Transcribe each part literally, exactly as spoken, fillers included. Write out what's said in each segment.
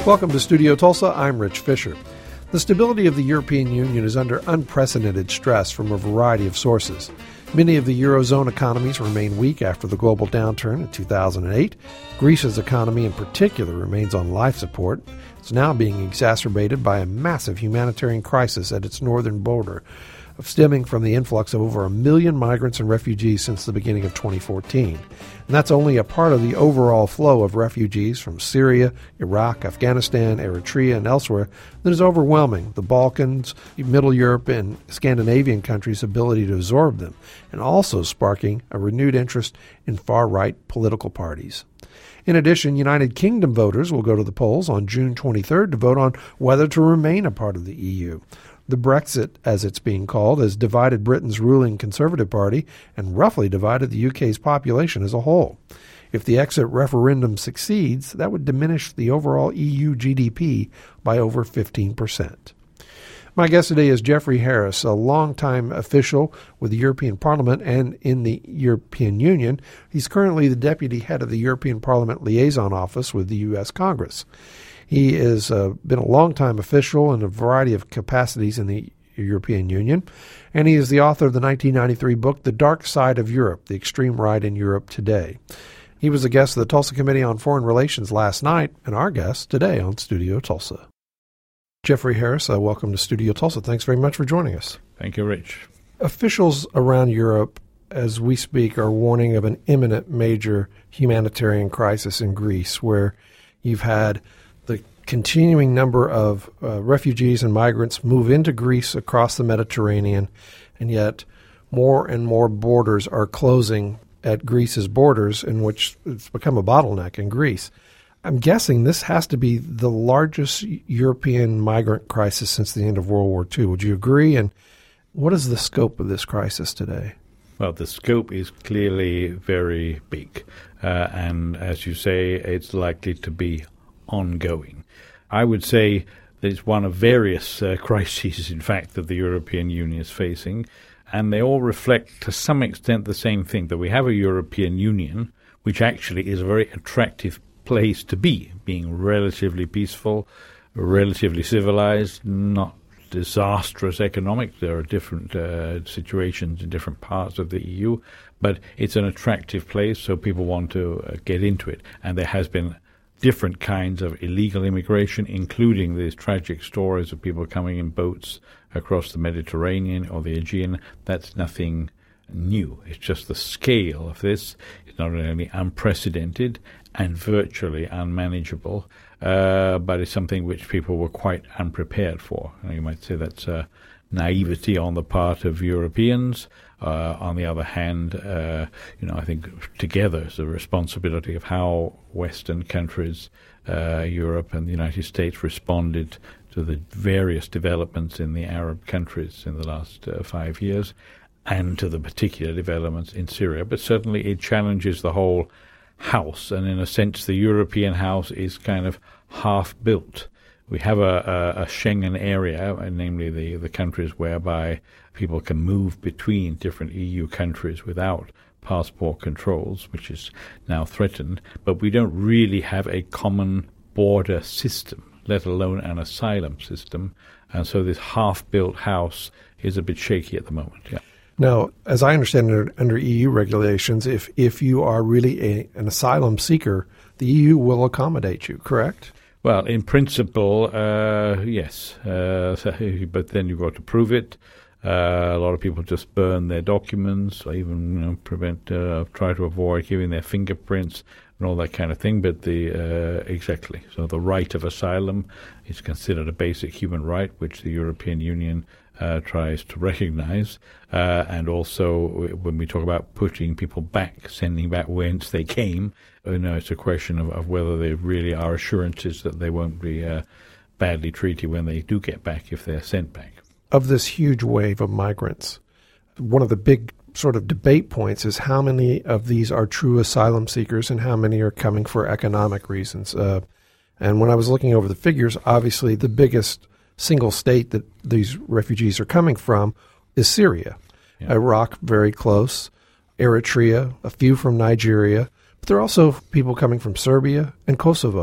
Welcome to Studio Tulsa. I'm Rich Fisher. The stability of the European Union is under unprecedented stress from a variety of sources. Many of the Eurozone economies remain weak after the global downturn in two thousand eight. Greece's economy in particular remains on life support. It's now being exacerbated by a massive humanitarian crisis at its northern border, stemming from the influx of over a million migrants and refugees since the beginning of twenty fourteen. And that's only a part of the overall flow of refugees from Syria, Iraq, Afghanistan, Eritrea, and elsewhere that is overwhelming the Balkans, Middle Europe, and Scandinavian countries' ability to absorb them, and also sparking a renewed interest in far-right political parties. In addition, United Kingdom voters will go to the polls on June twenty-third to vote on whether to remain a part of the E U. The Brexit, as it's being called, has divided Britain's ruling Conservative Party and roughly divided the U K's population as a whole. If the exit referendum succeeds, that would diminish the overall E U G D P by over fifteen percent. My guest today is Jeffrey Harris, a longtime official with the European Parliament and in the European Union. He's currently the deputy head of the European Parliament Liaison Office with the U S Congress. He has uh, been a longtime official in a variety of capacities in the European Union, and he is the author of the nineteen ninety-three book, The Dark Side of Europe, The Extreme Right in Europe Today. He was a guest of the Tulsa Committee on Foreign Relations last night, and our guest today on Studio Tulsa. Jeffrey Harris, uh, welcome to Studio Tulsa. Thanks very much for joining us. Thank you, Rich. Officials around Europe, as we speak, are warning of an imminent major humanitarian crisis in Greece, where you've had the continuing number of uh, refugees and migrants move into Greece across the Mediterranean, and yet more and more borders are closing at Greece's borders, in which it's become a bottleneck in Greece. I'm guessing this has to be the largest European migrant crisis since the end of World War Two. Would you agree? And what is the scope of this crisis today? Well, the scope is clearly very big. Uh, and as you say, it's likely to be ongoing. I would say that it's one of various uh, crises, in fact, that the European Union is facing, and they all reflect to some extent the same thing, that we have a European Union which actually is a very attractive place to be, being relatively peaceful, relatively civilized, not disastrous economic. There are different uh, situations in different parts of the E U, but it's an attractive place, so people want to uh, get into it. And there has been different kinds of illegal immigration, including these tragic stories of people coming in boats across the Mediterranean or the Aegean. That's nothing new. It's just the scale of this is not only unprecedented and virtually unmanageable, uh, but it's something which people were quite unprepared for. And you might say that's uh, naivety on the part of Europeans. Uh, on the other hand, uh, you know, I think together is the responsibility of how Western countries, uh, Europe and the United States, responded to the various developments in the Arab countries in the last uh, five years and to the particular developments in Syria. But certainly it challenges the whole house, and in a sense the European house is kind of half-built. We have a, a, a Schengen area, and namely the, the countries whereby people can move between different E U countries without passport controls, which is now threatened. But we don't really have a common border system, let alone an asylum system. And so this half-built house is a bit shaky at the moment. Yeah. Now, as I understand it, under E U regulations, if, if you are really a, an asylum seeker, the E U will accommodate you, correct? Well, in principle, uh, yes. Uh, so, but then you've got to prove it. Uh, a lot of people just burn their documents, or even you know, prevent, uh, try to avoid giving their fingerprints and all that kind of thing. But the uh, exactly, so the right of asylum is considered a basic human right, which the European Union uh, tries to recognize. Uh, and also, when we talk about putting people back, sending back whence they came, you know, it's a question of, of whether there really are assurances that they won't be uh, badly treated when they do get back if they're sent back. Of this huge wave of migrants, one of the big sort of debate points is how many of these are true asylum seekers and how many are coming for economic reasons. Uh, and when I was looking over the figures, obviously the biggest single state that these refugees are coming from is Syria. Yeah. Iraq, very close. Eritrea, a few from Nigeria. But there are also people coming from Serbia and Kosovo.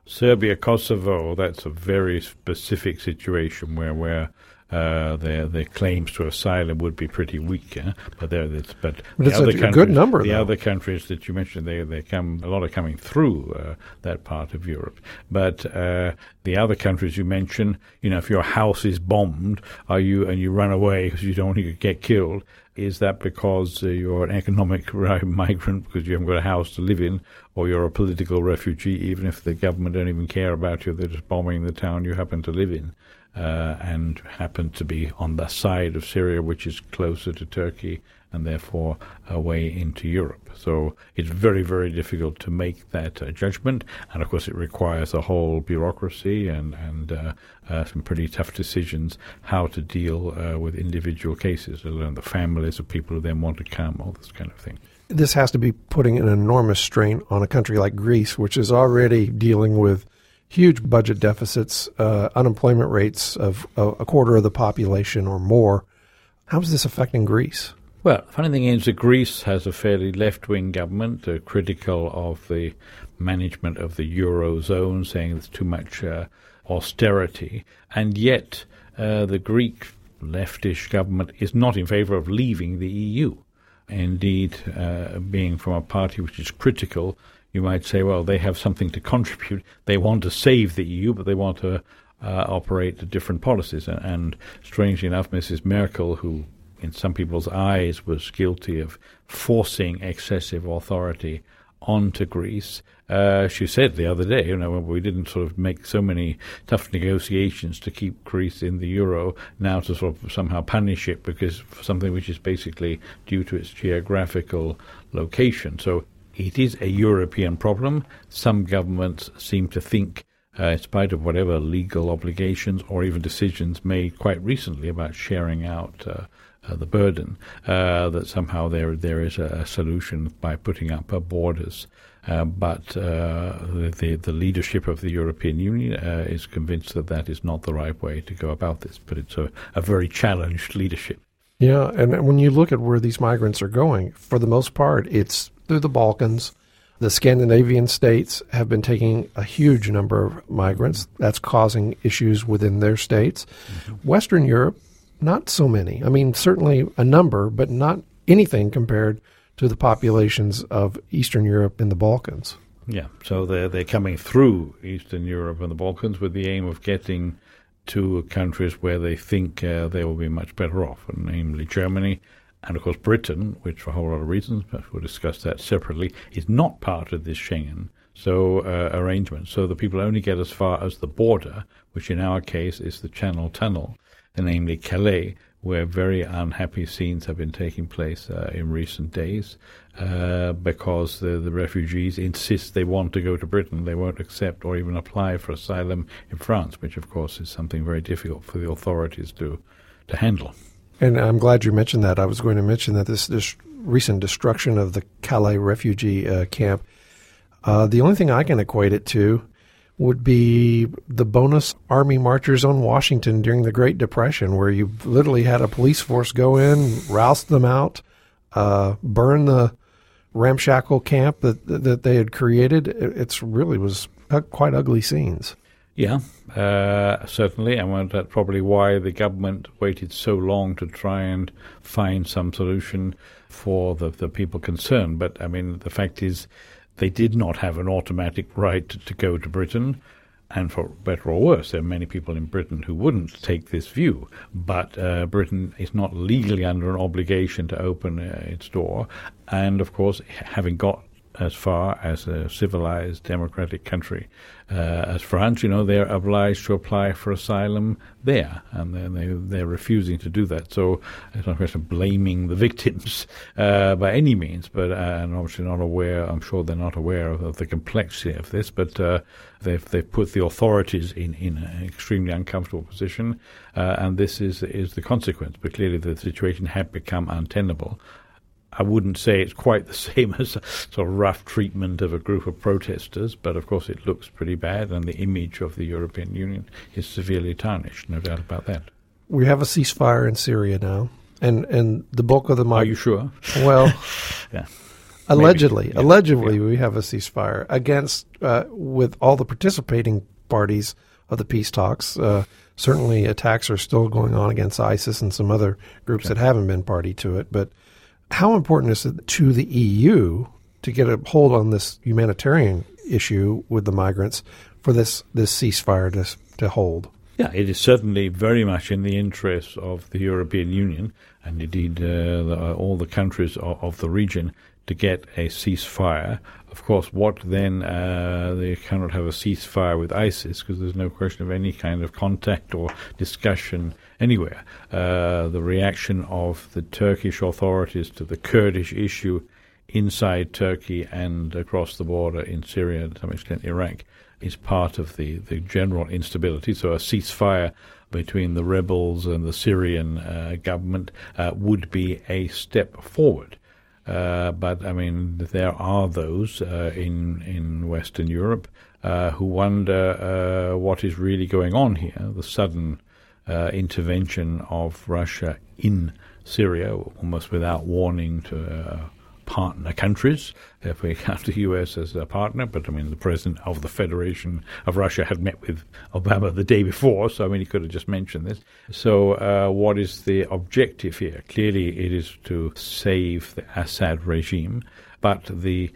Serbia, Kosovo, that's a very specific situation where where uh, their their claims to asylum would be pretty weak. Eh? But there, but, but the it's other a countries, good number. The though. other countries that you mentioned, they they come a lot are coming through uh, that part of Europe. But uh, the other countries you mentioned, you know, if your house is bombed, are you and you run away because you don't want to get killed? Is that because uh, you're an economic migrant because you haven't got a house to live in, or you're a political refugee, even if the government don't even care about you, they're just bombing the town you happen to live in, uh, and happen to be on the side of Syria, which is closer to Turkey and therefore away into Europe. So it's very, very difficult to make that uh, judgment. And, of course, it requires a whole bureaucracy and, and uh, uh, some pretty tough decisions how to deal uh, with individual cases, alone the families of people who then want to come, all this kind of thing. This has to be putting an enormous strain on a country like Greece, which is already dealing with huge budget deficits, uh, unemployment rates of uh, a quarter of the population or more. How is this affecting Greece? Well, the funny thing is that Greece has a fairly left-wing government, uh, critical of the management of the Eurozone, saying there's too much uh, austerity, and yet uh, the Greek leftish government is not in favor of leaving the E U. Indeed, uh, being from a party which is critical, you might say, well, they have something to contribute. They want to save the E U, but they want to uh, operate different policies. And, and strangely enough, Missus Merkel, who in some people's eyes was guilty of forcing excessive authority onto Greece, uh, she said the other day, you know, we didn't sort of make so many tough negotiations to keep Greece in the euro, now to sort of somehow punish it because for something which is basically due to its geographical location. So it is a European problem. Some governments seem to think, uh, in spite of whatever legal obligations or even decisions made quite recently about sharing out uh, uh, the burden, uh, that somehow there there is a, a solution by putting up uh, borders. Uh, but uh, the, the leadership of the European Union uh, is convinced that that is not the right way to go about this. But it's a, a very challenged leadership. Yeah, and when you look at where these migrants are going, for the most part, it's through the Balkans. The Scandinavian states have been taking a huge number of migrants. That's causing issues within their states. Mm-hmm. Western Europe, not so many. I mean, certainly a number, but not anything compared to the populations of Eastern Europe and the Balkans. Yeah, so they're, they're coming through Eastern Europe and the Balkans with the aim of getting to countries where they think uh, they will be much better off, namely Germany. And, of course, Britain, which for a whole lot of reasons, but we'll discuss that separately, is not part of this Schengen so uh, arrangement. So the people only get as far as the border, which in our case is the Channel Tunnel, and namely Calais, where very unhappy scenes have been taking place uh, in recent days uh, because the, the refugees insist they want to go to Britain. They won't accept or even apply for asylum in France, which, of course, is something very difficult for the authorities to, to handle. And I'm glad you mentioned that. I was going to mention that this, this recent destruction of the Calais refugee uh, camp, uh, the only thing I can equate it to would be the bonus army marchers on Washington during the Great Depression, where you literally had a police force go in, roust them out, uh, burn the ramshackle camp that that they had created. It it's really was quite ugly scenes. Yeah, uh, certainly, and that's probably why the government waited so long to try and find some solution for the, the people concerned. But, I mean, the fact is they did not have an automatic right to, to go to Britain, and for better or worse, there are many people in Britain who wouldn't take this view. But uh, Britain is not legally under an obligation to open uh, its door, and, of course, having got as far as a civilized democratic country uh, as France, you know, they're obliged to apply for asylum there, and they're, they, they're refusing to do that. So it's not a question of blaming the victims uh, by any means, but uh, and obviously not aware, I'm sure they're not aware of, of the complexity of this, but uh, they've, they've put the authorities in, in an extremely uncomfortable position, uh, and this is, is the consequence. But clearly the situation had become untenable. I wouldn't say it's quite the same as a sort of rough treatment of a group of protesters, but of course it looks pretty bad, and the image of the European Union is severely tarnished, no doubt about that. We have a ceasefire in Syria now, and, and the bulk of the... Mig- Are you sure? Well, yeah. Allegedly, Maybe. allegedly, yeah. we have a ceasefire against uh, with all the participating parties of the peace talks. Uh, certainly, attacks are still going on against ISIS and some other groups okay. that haven't been party to it. But how important is it to the E U to get a hold on this humanitarian issue with the migrants for this this ceasefire to to hold? Yeah, it is certainly very much in the interests of the European Union and indeed uh, the, all the countries of, of the region to get a ceasefire. Of course, what then, uh, they cannot have a ceasefire with ISIS because there's no question of any kind of contact or discussion anywhere. Uh, the reaction of the Turkish authorities to the Kurdish issue inside Turkey and across the border in Syria and to some extent Iraq is part of the, the general instability. So a ceasefire between the rebels and the Syrian uh, government uh, would be a step forward. Uh, but, I mean, there are those uh, in in Western Europe uh, who wonder uh, what is really going on here. The sudden uh, intervention of Russia in Syria, almost without warning to uh, partner countries, if we count the U S as a partner. But, I mean, the president of the Federation of Russia had met with Obama the day before, so, I mean, he could have just mentioned this. So uh, what is the objective here? Clearly it is to save the Assad regime, but the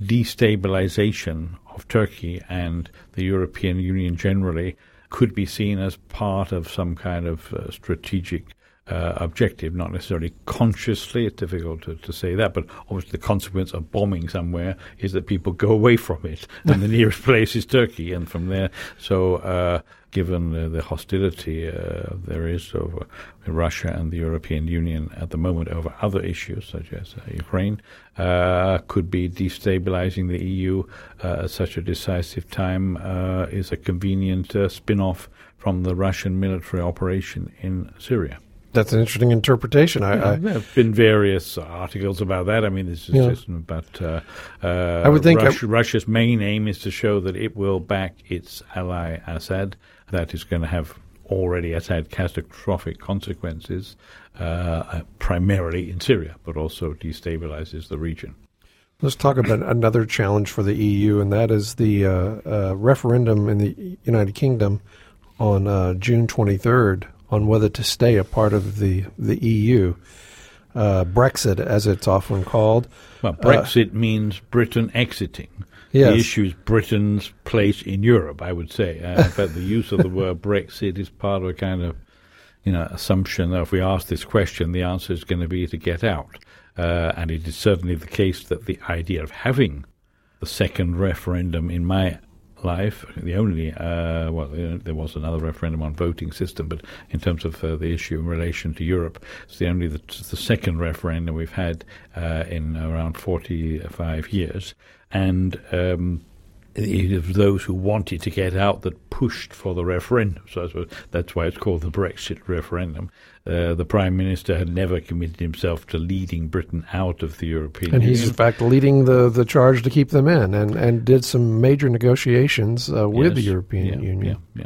destabilization of Turkey and the European Union generally could be seen as part of some kind of uh, strategic Uh, objective, not necessarily consciously. It's difficult to, to say that, but obviously the consequence of bombing somewhere is that people go away from it, and the nearest place is Turkey, and from there, so uh, given uh, the hostility uh, there is over Russia and the European Union at the moment over other issues such as uh, Ukraine, uh, could be destabilizing the E U uh, at such a decisive time uh, is a convenient uh, spin-off from the Russian military operation in Syria. That's an interesting interpretation. I, yeah, I, there have been various articles about that. I mean, this is yeah. just about uh, uh, I would think Russia, I, Russia's main aim is to show that it will back its ally Assad. That is going to have already has had catastrophic consequences, uh, primarily in Syria, but also destabilizes the region. Let's talk about another challenge for the E U, and that is the uh, uh, referendum in the United Kingdom on uh, June twenty-third on whether to stay a part of the, the E U. Uh, Brexit, as it's often called. Well, Brexit uh, means Britain exiting. Yes. The issue is Britain's place in Europe, I would say. Uh, in fact, the use of the word Brexit is part of a kind of, you know, assumption that if we ask this question, the answer is going to be to get out. Uh, and it is certainly the case that the idea of having the second referendum in my life, the only, uh, well, there was another referendum on voting system, but in terms of uh, the issue in relation to Europe, it's the only, the, the second referendum we've had uh, in around forty-five years. And um, it was those who wanted to get out that pushed for the referendum. So that's why it's called the Brexit referendum. Uh, the Prime Minister had never committed himself to leading Britain out of the European and Union. And he's, in fact, leading the, the charge to keep them in and, and did some major negotiations uh, with yes. the European yeah, Union. Yeah, yeah.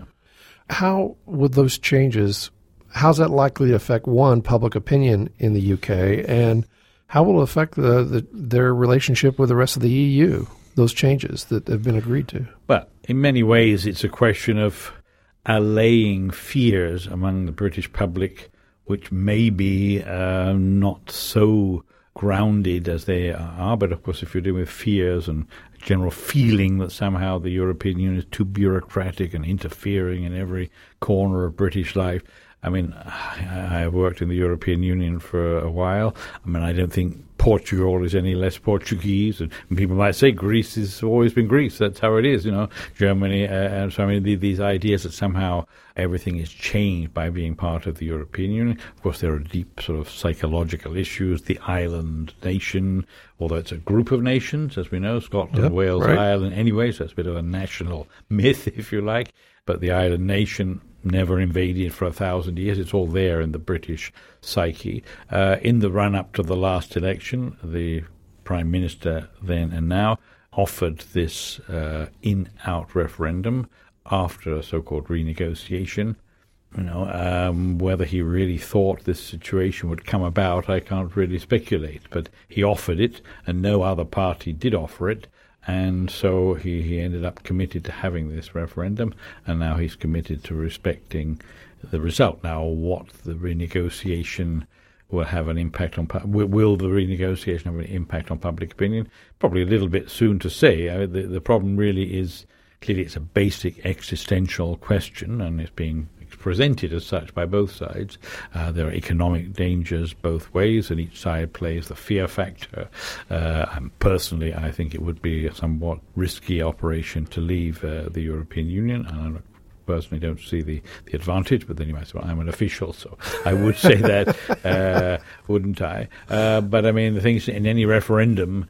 How would those changes, how's that likely to affect, one, public opinion in the U K, and how will it affect the, the, their relationship with the rest of the E U, those changes that have been agreed to? Well, in many ways, it's a question of allaying fears among the British public, which may be uh, not so grounded as they are. But, of course, if you're dealing with fears and general feeling that somehow the European Union is too bureaucratic and interfering in every corner of British life, I mean, I have worked in the European Union for a while. I mean, I don't think Portugal is any less Portuguese. And people might say Greece has always been Greece. That's how it is, you know, Germany. Uh, and so, I mean, the, these ideas that somehow everything is changed by being part of the European Union. Of course, there are deep sort of psychological issues. The island nation, although it's a group of nations, as we know, Scotland, yep, Wales, right. Ireland anyway, so it's a bit of a national myth, if you like. But the island nation never invaded for a thousand years. It's all there in the British psyche. Uh, in the run-up to the last election, the Prime Minister then and now offered this uh, in-out referendum after a so-called renegotiation. You know, um, whether he really thought this situation would come about, I can't really speculate. But he offered it, and no other party did offer it. And so he, he ended up committed to having this referendum, and now he's committed to respecting the result. Now, what the renegotiation will have an impact on, will, will the renegotiation have an impact on public opinion? Probably a little bit soon to say. Uh, the, the problem really is, clearly it's a basic existential question, and it's being presented as such by both sides. Uh, there are economic dangers both ways, and each side plays the fear factor. Uh, and personally, I think it would be a somewhat risky operation to leave uh, the European Union, and I personally don't see the, the advantage, but then you might say, well, I'm an official, so I would say that, uh, wouldn't I? Uh, but I mean, the things in any referendum,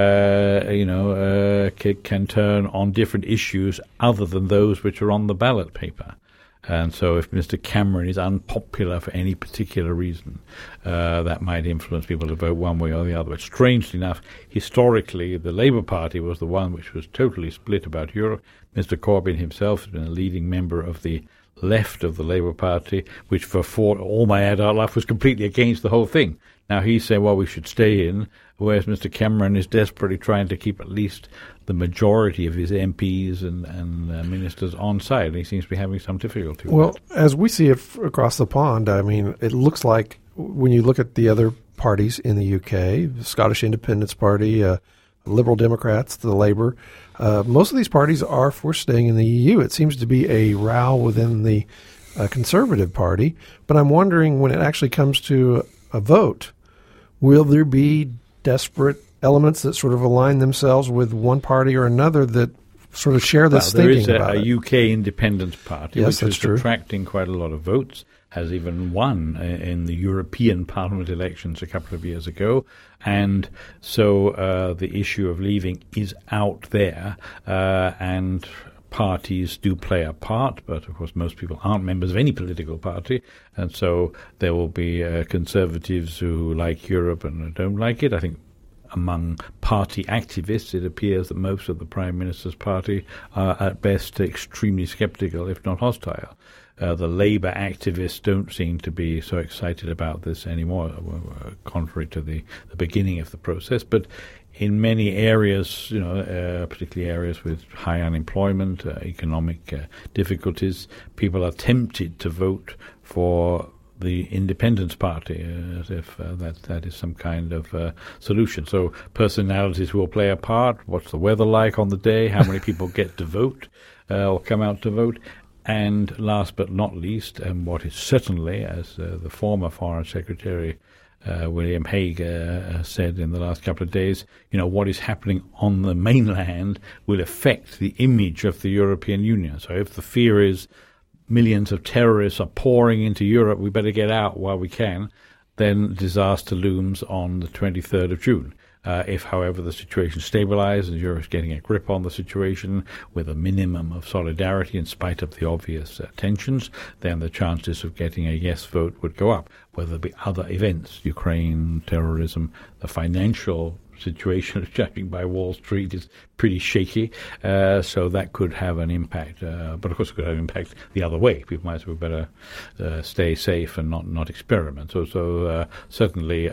uh, you know, uh, can, can turn on different issues other than those which are on the ballot paper. And so if Mister Cameron is unpopular for any particular reason, uh, that might influence people to vote one way or the other. But strangely enough, historically, the Labour Party was the one which was totally split about Europe. Mister Corbyn himself has been a leading member of the left of the Labour Party, which for four, all my adult life was completely against the whole thing. Now he's saying, well, we should stay in, whereas Mister Cameron is desperately trying to keep at least the majority of his M Ps and, and uh, ministers on side. And he seems to be having some difficulty with Well, that. As we see it f- across the pond, I mean, it looks like when you look at the other parties in the U K, the Scottish Independence Party, uh, Liberal Democrats, the Labour, uh, most of these parties are for staying in the E U. It seems to be a row within the uh, Conservative Party, but I'm wondering when it actually comes to a vote, will there be desperate elements that sort of align themselves with one party or another that sort of share this well, thinking there is a, about a it? U K Independence Party, Yes, which that's is true. attracting quite a lot of votes, has even won uh, in the European Parliament elections a couple of years ago. And so uh, the issue of leaving is out there, uh, and parties do play a part, but of course most people aren't members of any political party, and so there will be uh, conservatives who like Europe and don't like it. I think among party activists, it appears that most of the Prime Minister's party are at best extremely sceptical, if not hostile. Uh, the Labour activists don't seem to be so excited about this anymore, uh, contrary to the, the beginning of the process. But in many areas, you know, uh, particularly areas with high unemployment, uh, economic uh, difficulties, people are tempted to vote for the Independence Party, uh, as if uh, that that is some kind of uh, solution. So personalities will play a part. What's the weather like on the day? How many people get to vote uh, or come out to vote? And last but not least, and what is certainly, as uh, the former Foreign Secretary uh, William Hague uh, said in the last couple of days, you know, what is happening on the mainland will affect the image of the European Union. So if the fear is millions of terrorists are pouring into Europe, we better get out while we can, then disaster looms on the twenty-third of June. Uh, if, however, the situation stabilizes and Europe is getting a grip on the situation with a minimum of solidarity in spite of the obvious uh, tensions, then the chances of getting a yes vote would go up. Whether there be other events, Ukraine, terrorism, the financial situation judging by Wall Street is pretty shaky, uh, so that could have an impact. Uh, but of course, it could have an impact the other way. People might as well better uh, stay safe and not, not experiment. So, so uh, certainly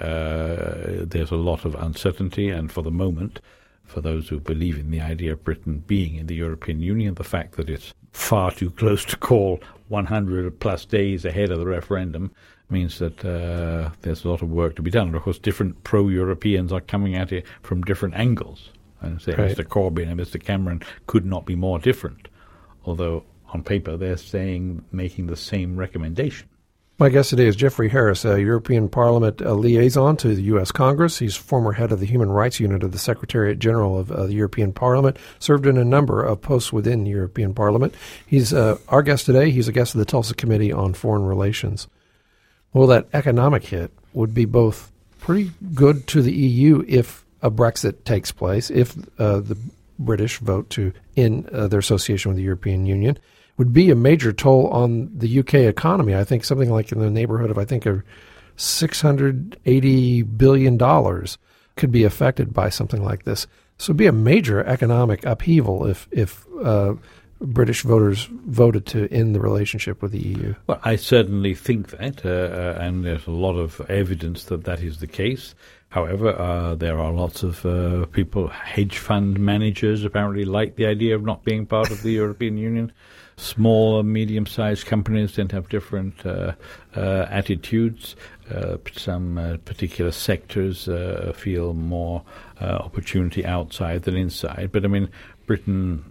uh, there's a lot of uncertainty, and for the moment, for those who believe in the idea of Britain being in the European Union, the fact that it's far too close to call one hundred plus days ahead of the referendum means that uh, there's a lot of work to be done. And of course, different pro-Europeans are coming at it from different angles. And say right. Mister Corbyn and Mister Cameron could not be more different, although on paper they're saying making the same recommendation. My guest today is Geoffrey Harris, a European Parliament uh, liaison to the U S Congress. He's former head of the Human Rights Unit of the Secretariat General of uh, the European Parliament, served in a number of posts within the European Parliament. He's uh, our guest today. He's a guest of the Tulsa Committee on Foreign Relations. Well, that economic hit would be both pretty good to the E U if a Brexit takes place, if uh, the British vote to end uh, their association with the European Union. Would be a major toll on the U K economy. I think something like in the neighborhood of, I think, of six hundred eighty billion dollars could be affected by something like this. So it would be a major economic upheaval if, if uh, British voters voted to end the relationship with the E U? Well, I certainly think that, uh, uh, and there's a lot of evidence that that is the case. However, uh, there are lots of uh, people, hedge fund managers apparently like the idea of not being part of the European Union. Small and medium-sized companies tend to have different uh, uh, attitudes. Uh, some uh, particular sectors uh, feel more uh, opportunity outside than inside. But, I mean, Britain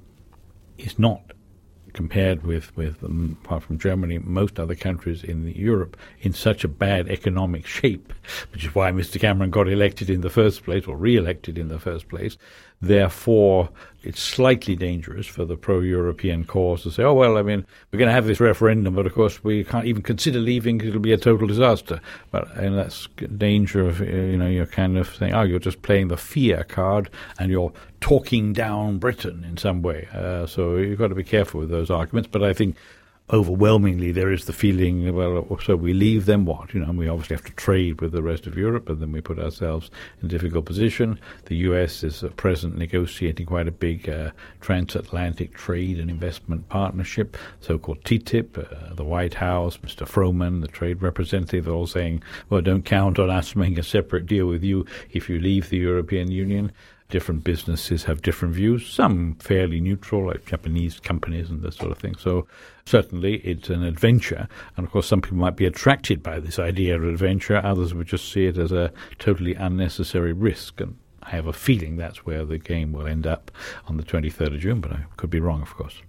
is not, compared with, with um, apart from Germany, most other countries in Europe, in such a bad economic shape, which is why Mister Cameron got elected in the first place, or re-elected in the first place. Therefore, it's slightly dangerous for the pro-European cause to say, oh, well, I mean, we're going to have this referendum, but of course we can't even consider leaving because it'll be a total disaster. But and that's danger of, you know, you're kind of saying, oh, you're just playing the fear card and you're talking down Britain in some way. Uh, so you've got to be careful with those arguments. But I think overwhelmingly there is the feeling, well, so we leave, then what? You know, and we obviously have to trade with the rest of Europe, and then we put ourselves in a difficult position. The U S is at present negotiating quite a big uh, transatlantic trade and investment partnership, so-called T T I P. Uh, the White House, Mister Froman, the trade representative, are all saying, well, don't count on us making a separate deal with you if you leave the European Union. Different businesses have different views, some fairly neutral, like Japanese companies and this sort of thing. So certainly it's an adventure. And, of course, some people might be attracted by this idea of adventure. Others would just see it as a totally unnecessary risk. And I have a feeling that's where the game will end up on the twenty-third of June, but I could be wrong, of course.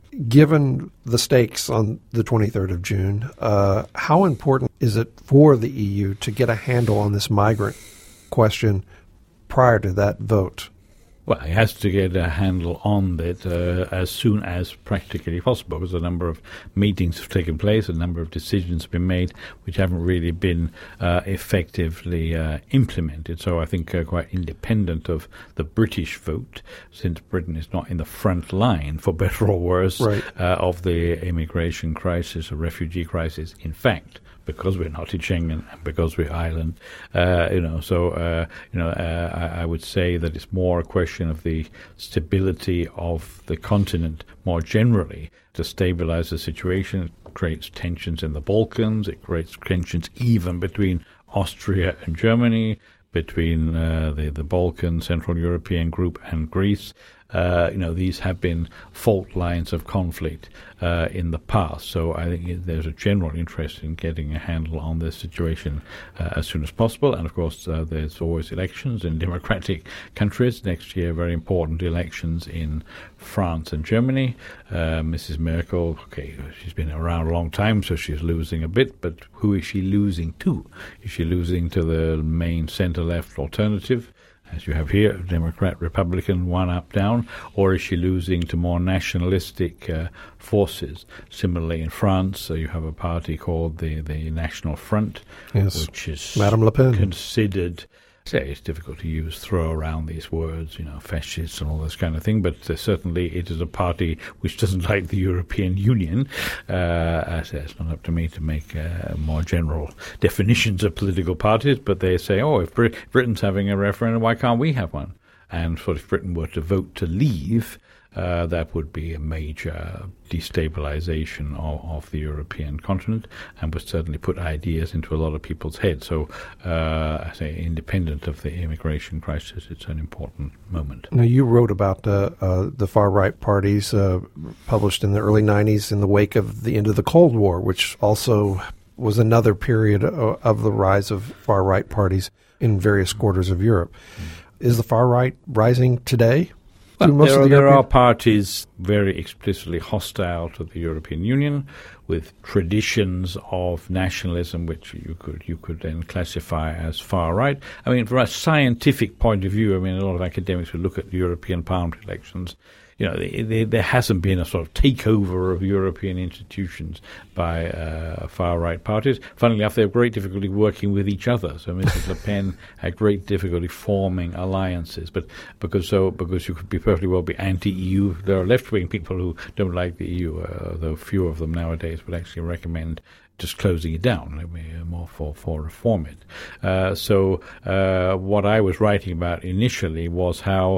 Given the stakes on the twenty-third of June, uh, how important is it for the E U to get a handle on this migrant question prior to that vote? Well, it has to get a handle on it uh, as soon as practically possible, because a number of meetings have taken place, a number of decisions have been made which haven't really been uh, effectively uh, implemented. So I think uh, quite independent of the British vote, since Britain is not in the front line, for better or worse, right. uh, of the immigration crisis or refugee crisis. In fact, because we're not in Schengen and because we're Ireland, uh, you know, so, uh, you know, uh, I, I would say that it's more a question of the stability of the continent more generally. To stabilize the situation, it creates tensions in the Balkans, it creates tensions even between Austria and Germany, between uh, the, the Balkan Central European group and Greece. Uh, you know, these have been fault lines of conflict uh, in the past. So I think there's a general interest in getting a handle on this situation uh, as soon as possible. And, of course, uh, there's always elections in democratic countries. Next year, very important elections in France and Germany. Uh, Missus Merkel, okay, she's been around a long time, so she's losing a bit. But who is she losing to? Is she losing to the main centre-left alternative, as you have here, Democrat, Republican, one up, down, or is she losing to more nationalistic uh, forces? Similarly, in France, uh, you have a party called the, the National Front, yes. which is Madame Le Pen. considered, say, it's difficult to use, throw around these words, you know, fascists and all this kind of thing, but uh, certainly it is a party which doesn't like the European Union. Uh, I say it's not up to me to make uh, more general definitions of political parties, but they say, oh, if Brit- Britain's having a referendum, why can't we have one? And so if Britain were to vote to leave, uh, that would be a major destabilization of, of the European continent and would certainly put ideas into a lot of people's heads. So, uh, I say, independent of the immigration crisis, it's an important moment. Now, you wrote about uh, uh, the far-right parties uh, published in the early nineties in the wake of the end of the Cold War, which also was another period of, of the rise of far-right parties in various quarters of Europe. Mm. Is the far-right rising today? Well, most there, of are, the there European- are parties very explicitly hostile to the European Union, with traditions of nationalism, which you could you could then classify as far right. I mean, from a scientific point of view, I mean, a lot of academics would look at the European Parliament elections. You know, they, they, there hasn't been a sort of takeover of European institutions by uh, far-right parties. Funnily enough, they have great difficulty working with each other. So Missus Le Pen had great difficulty forming alliances. But because so because you could be perfectly well be anti-E U, there are left-wing people who don't like the E U, uh, though few of them nowadays would actually recommend just closing it down. Let me uh, more for, for reform it. Uh, so uh, what I was writing about initially was how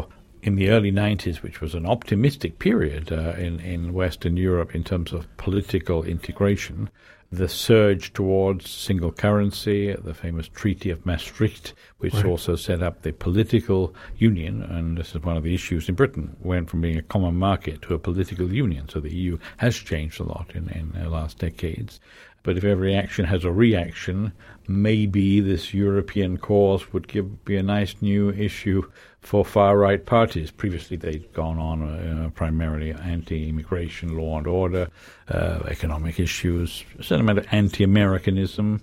in the early nineties, which was an optimistic period uh, in, in Western Europe in terms of political integration, the surge towards single currency, the famous Treaty of Maastricht, which right. also set up the political union, and this is one of the issues in Britain, went from being a common market to a political union. So the E U has changed a lot in, in the last decades. But if every action has a reaction, maybe this European cause would give be a nice new issue for far-right parties. Previously, they'd gone on uh, primarily anti-immigration, law and order, uh, economic issues, a certain amount of anti-Americanism,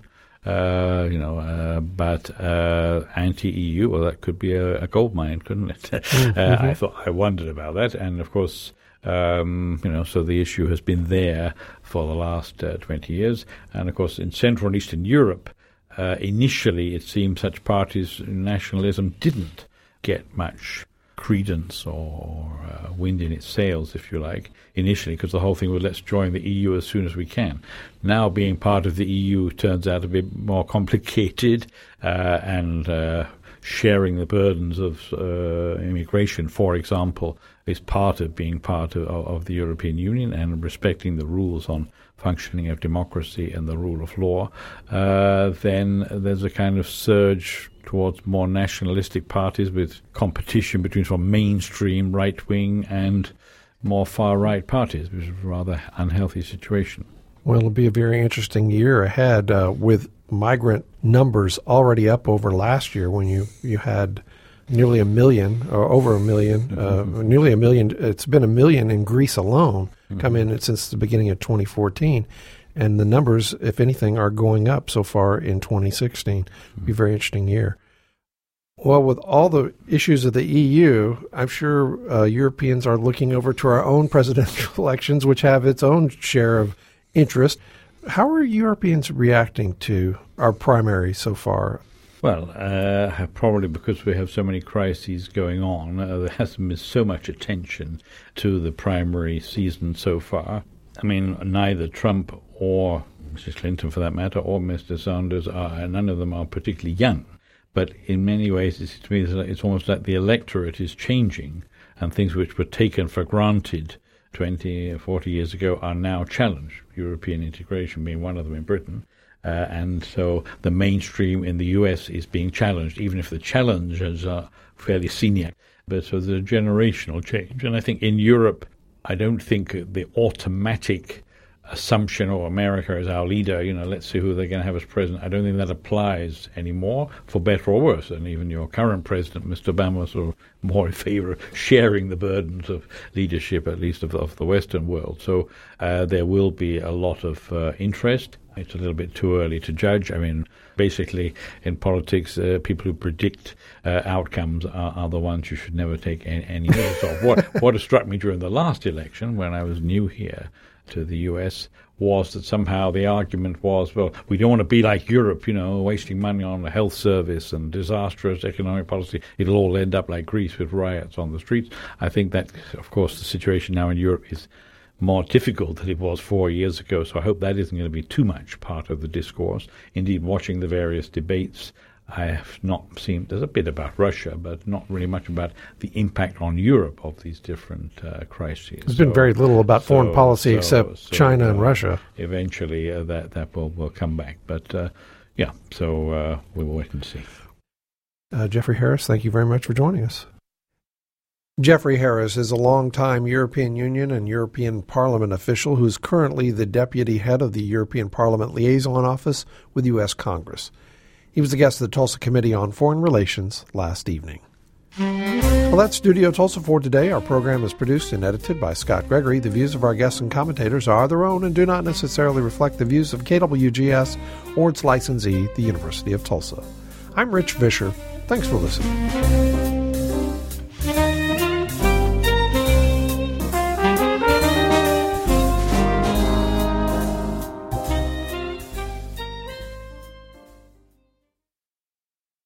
uh, you know, uh, but uh, anti-E U. Well, that could be a, a gold mine, couldn't it? mm-hmm. uh, I thought I wondered about that, and of course. Um, you know, so the issue has been there for the last uh, twenty years. And, of course, in Central and Eastern Europe, uh, initially it seemed such parties, nationalism didn't get much credence or uh, wind in its sails, if you like, initially, because the whole thing was let's join the E U as soon as we can. Now being part of the E U turns out to be more complicated uh, and uh, sharing the burdens of uh, immigration, for example, is part of being part of, of the European Union and respecting the rules on functioning of democracy and the rule of law, uh, then there's a kind of surge towards more nationalistic parties with competition between sort of mainstream right-wing and more far-right parties, which is a rather unhealthy situation. Well, it'll be a very interesting year ahead uh, with migrant numbers already up over last year when you, you had nearly a million or over a million, mm-hmm. uh, nearly a million. It's been a million in Greece alone mm-hmm. come in since the beginning of twenty fourteen. And the numbers, if anything, are going up so far in twenty sixteen. It'll be a very interesting year. Well, with all the issues of the E U, I'm sure uh, Europeans are looking over to our own presidential elections, which have its own share of interest. How are Europeans reacting to our primary so far? Well, uh, probably because we have so many crises going on, uh, there hasn't been so much attention to the primary season so far. I mean, neither Trump or Missus Clinton, for that matter, or Mister Sanders, are, none of them are particularly young. But in many ways, it seems to me it's almost like the electorate is changing, and things which were taken for granted twenty or forty years ago are now challenged, European integration being one of them in Britain. Uh, and so the mainstream in the U S is being challenged, even if the challengers are fairly senior. But so there's a generational change. And I think in Europe, I don't think the automatic assumption, oh, America is our leader, you know, let's see who they're going to have as president. I don't think that applies anymore, for better or worse. And even your current president, Mister Obama, was sort of more in favor of sharing the burdens of leadership, at least of, of the Western world. So uh, there will be a lot of uh, interest. It's a little bit too early to judge. I mean, basically, in politics, uh, people who predict uh, outcomes are, are the ones you should never take any, any notice of. What, what has struck me during the last election, when I was new here to the U S, was that somehow the argument was, well, we don't want to be like Europe, you know, wasting money on the health service and disastrous economic policy. It'll all end up like Greece with riots on the streets. I think that, of course, the situation now in Europe is more difficult than it was four years ago, so I hope that isn't going to be too much part of the discourse. Indeed, watching the various debates, I have not seen, there's a bit about Russia, but not really much about the impact on Europe of these different uh, crises. There's so, been very little about so, foreign policy so, except so, China uh, and Russia. Eventually uh, that, that will, will come back. But, uh, yeah, so uh, we'll wait and see. Uh, Jeffrey Harris, thank you very much for joining us. Jeffrey Harris is a longtime European Union and European Parliament official who is currently the deputy head of the European Parliament Liaison Office with U S Congress. He was the guest of the Tulsa Committee on Foreign Relations last evening. Well, that's Studio Tulsa for today. Our program is produced and edited by Scott Gregory. The views of our guests and commentators are their own and do not necessarily reflect the views of K W G S or its licensee, the University of Tulsa. I'm Rich Vischer. Thanks for listening.